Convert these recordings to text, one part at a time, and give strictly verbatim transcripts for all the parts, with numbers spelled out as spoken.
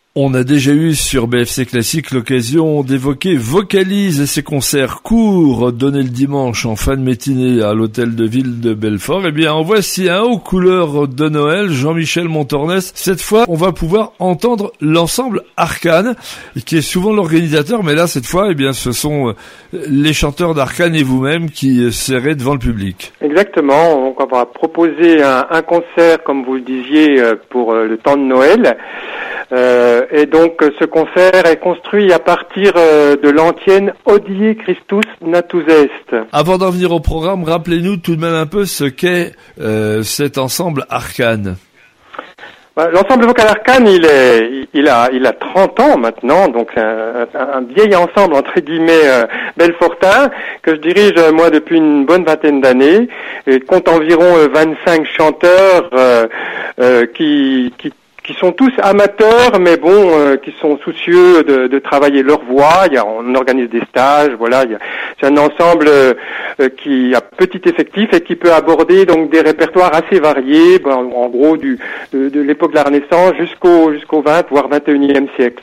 On a déjà eu sur B F C Classique l'occasion d'évoquer Vocalise et ses concerts courts donnés le dimanche en fin de matinée à l'hôtel de ville de Belfort. Eh bien, en voici un aux couleurs de Noël, Jean-Michel Montornès. Cette fois, on va pouvoir entendre l'ensemble Arcane, qui est souvent l'organisateur, mais là, cette fois, eh bien, ce sont les chanteurs d'Arcane et vous-même qui serez devant le public. Exactement. Donc, on va proposer un, un concert, comme vous le disiez, pour le temps de Noël. Euh, et donc ce concert est construit à partir euh, de l'antienne Hodie Christus natus est. Avant d'en venir au programme, rappelez-nous tout de même un peu ce qu'est euh, cet ensemble Arcane. L'ensemble vocal Arcane, il est, il a, il a trente ans maintenant, donc un, un, un vieil ensemble entre guillemets euh, belfortain que je dirige euh, moi depuis une bonne vingtaine d'années et compte environ euh, vingt-cinq chanteurs euh, euh, qui, qui qui sont tous amateurs, mais bon, euh, qui sont soucieux de, de travailler leur voix. Il y a, on organise des stages, voilà. Il y a, c'est un ensemble euh, qui a petit effectif et qui peut aborder donc des répertoires assez variés, bon, en gros du de, de l'époque de la Renaissance jusqu'au jusqu'au vingt voire vingt et unième siècle.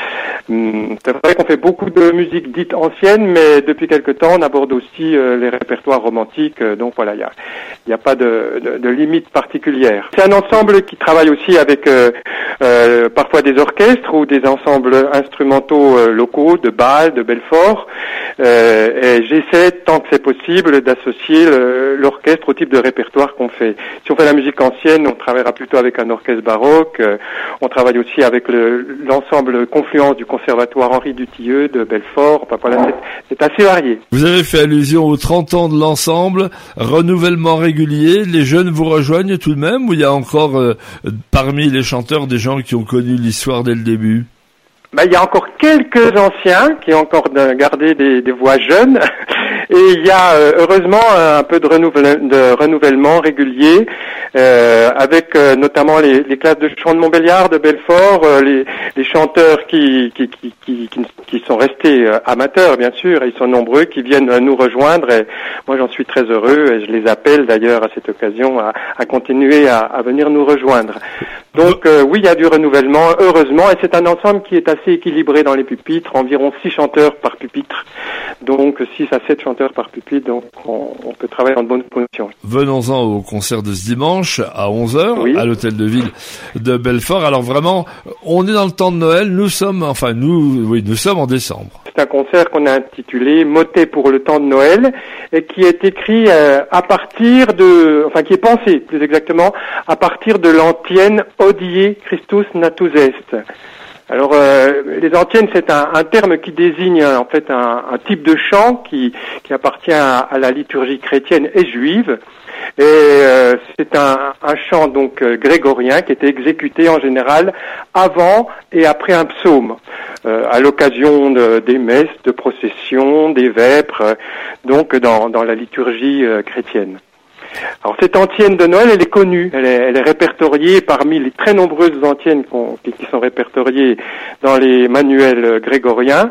Hum, c'est vrai qu'on fait beaucoup de musique dite ancienne, mais depuis quelque temps, on aborde aussi euh, les répertoires romantiques. Euh, donc voilà, il y a il y a pas de, de, de limite particulière. C'est un ensemble qui travaille aussi avec euh, Euh, parfois des orchestres ou des ensembles instrumentaux euh, locaux de Bâle, de Belfort, euh, et j'essaie tant que c'est possible d'associer le, l'orchestre au type de répertoire qu'on fait. Si on fait la musique ancienne, on travaillera plutôt avec un orchestre baroque, euh, on travaille aussi avec le, l'ensemble Confluence du Conservatoire Henri Dutilleux de Belfort, enfin voilà, c'est, c'est assez varié. Vous avez fait allusion aux trente ans de l'ensemble, renouvellement régulier, les jeunes vous rejoignent tout de même, ou il y a encore euh, parmi les chanteurs des gens qui ont connu l'histoire dès le début? Bah, il y a encore quelques anciens qui ont encore gardé des, des voix jeunes et il y a euh, heureusement un peu de, renouvelle, de renouvellement régulier euh, avec euh, notamment les, les classes de chant de Montbéliard, de Belfort, euh, les, les chanteurs qui, qui, qui, qui, qui sont restés euh, amateurs bien sûr, et ils sont nombreux qui viennent euh, nous rejoindre et moi j'en suis très heureux et je les appelle d'ailleurs à cette occasion à, à continuer à, à venir nous rejoindre. Donc euh, oui, il y a du renouvellement heureusement et c'est un ensemble qui est assez équilibré dans les pupitres, environ six chanteurs par pupitre, donc six à sept chanteurs par pupitre, donc on, on peut travailler en bonne condition. Venons-en au concert de ce dimanche à onze heures, oui, à l'hôtel de ville de Belfort. Alors vraiment, on est dans le temps de Noël, nous sommes, enfin nous, oui, nous sommes en décembre. C'est un concert qu'on a intitulé Motet pour le temps de Noël et qui est écrit euh, à partir de, enfin qui est pensé plus exactement, à partir de l'antienne Hodie Christus natus est. Alors, euh, les antiennes, c'est un, un terme qui désigne en fait un, un type de chant qui, qui appartient à, à la liturgie chrétienne et juive. Et euh, c'est un, un chant donc euh, grégorien qui était exécuté en général avant et après un psaume, euh, à l'occasion de, des messes, de processions, des vêpres, euh, donc dans, dans la liturgie euh, chrétienne. Alors cette antienne de Noël, elle est connue, elle est, elle est répertoriée parmi les très nombreuses antiennes qui, qui sont répertoriées dans les manuels grégoriens.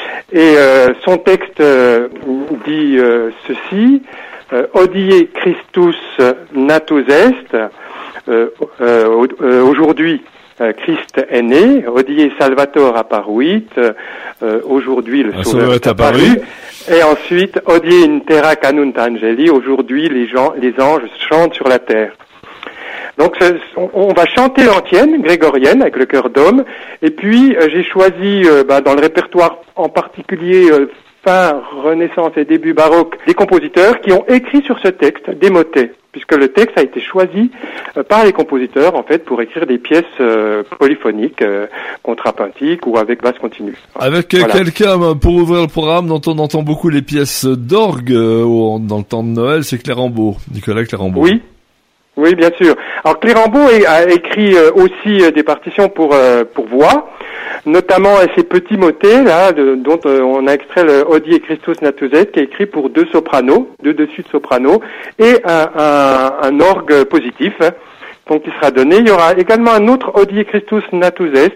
Et euh, son texte euh, dit euh, ceci, euh, Hodie Christus natus est, euh, euh, euh, aujourd'hui euh, Christ est né, Hodie Salvator apparuit, euh, aujourd'hui le Sauveur est apparu. apparu. Et ensuite, Hodie in terra canunt angeli, aujourd'hui les gens, les anges chantent sur la terre. Donc on, on va chanter l'antienne grégorienne avec le chœur d'homme, et puis euh, j'ai choisi euh, bah, dans le répertoire en particulier euh, fin Renaissance et début baroque des compositeurs qui ont écrit sur ce texte des motets, puisque le texte a été choisi euh, par les compositeurs en fait pour écrire des pièces euh, polyphoniques, euh, contrapuntiques ou avec basse continue. Avec voilà. Quelqu'un pour ouvrir le programme dont on entend beaucoup les pièces d'orgue euh, dans le temps de Noël, c'est Clérambault, Nicolas Clérambault. Oui. Oui, bien sûr. Alors Clérambault a écrit euh, aussi euh, des partitions pour euh, pour voix, notamment euh, ces petits motets là, de, dont euh, on a extrait le Hodie Christus natus est, qui est écrit pour deux sopranos, deux dessus de soprano, et un, un, un orgue positif, hein, donc qui sera donné. Il y aura également un autre Hodie Christus natus est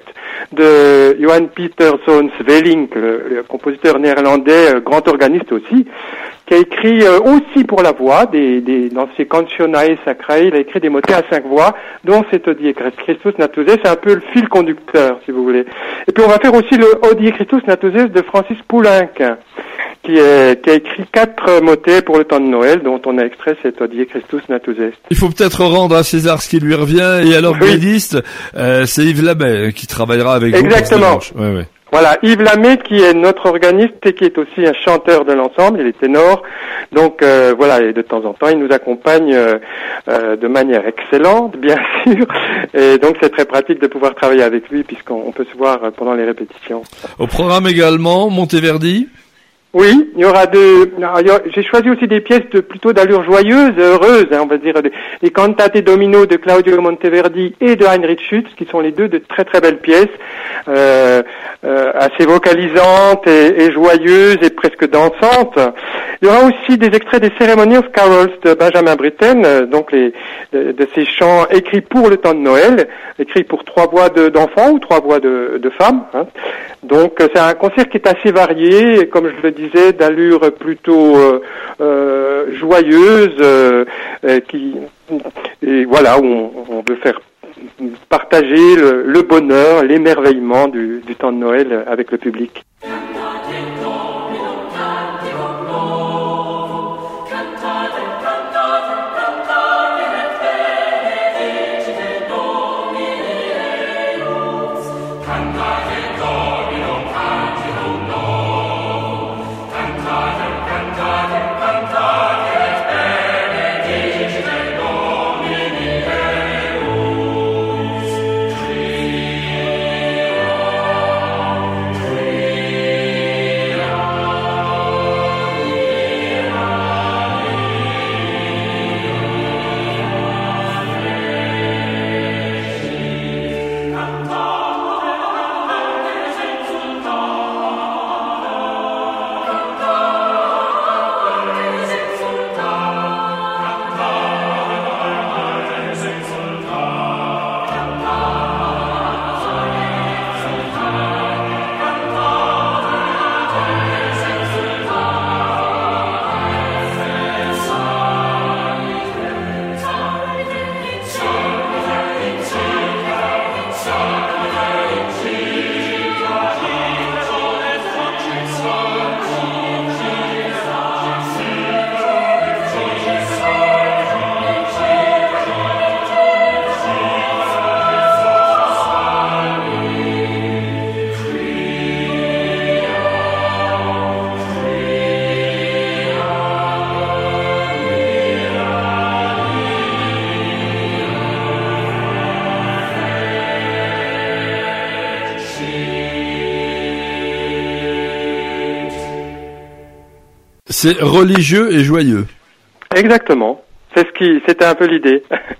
de Johan Peterson Svelink, le, le compositeur néerlandais, euh, grand organiste aussi, qui a écrit euh, aussi pour la voix, des, des, dans ses Cantionae Sacrae, il a écrit des motets à cinq voix, dont cet Hodie Christus Natuzes, c'est un peu le fil conducteur, si vous voulez. Et puis on va faire aussi le Hodie Christus Natuzes de Francis Poulenc, qui, est, qui a écrit quatre motets pour le temps de Noël, dont on a extrait cet Hodie Christus Natuzes. Il faut peut-être rendre à César ce qui lui revient, et alors oui. Guédiste, euh, c'est Yves Lamet qui travaillera avec Exactement. vous. Ouais, ouais. Voilà, Yves Lamet qui est notre organiste et qui est aussi un chanteur de l'ensemble, il est ténor, donc euh, voilà, et de temps en temps il nous accompagne euh, euh, de manière excellente, bien sûr, et donc c'est très pratique de pouvoir travailler avec lui puisqu'on peut se voir pendant les répétitions. Au programme également, Monteverdi. Oui, il y aura de. J'ai choisi aussi des pièces de plutôt d'allure joyeuse, heureuse, hein, on va dire, les Cantate Domino de Claudio Monteverdi et de Heinrich Schütz, qui sont les deux de très très belles pièces, euh, euh, assez vocalisantes et, et joyeuses et presque dansantes. Il y aura aussi des extraits des Ceremony of Carols de Benjamin Britten, donc les de, de ces chants écrits pour le temps de Noël, écrits pour trois voix de, d'enfants ou trois voix de, de femmes. Hein. Donc c'est un concert qui est assez varié, et comme je le disais, d'allure plutôt euh, euh, joyeuse, euh, euh, qui et voilà où on, on veut faire partager le, le bonheur, l'émerveillement du, du temps de Noël avec le public. C'est religieux et joyeux. Exactement. C'est ce qui, c'était un peu l'idée.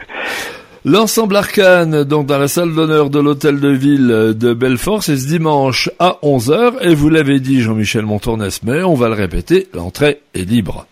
L'ensemble Arcane, donc dans la salle d'honneur de l'hôtel de ville de Belfort, c'est ce dimanche à onze heures. Et vous l'avez dit, Jean-Michel Montournes, mais on va le répéter, l'entrée est libre.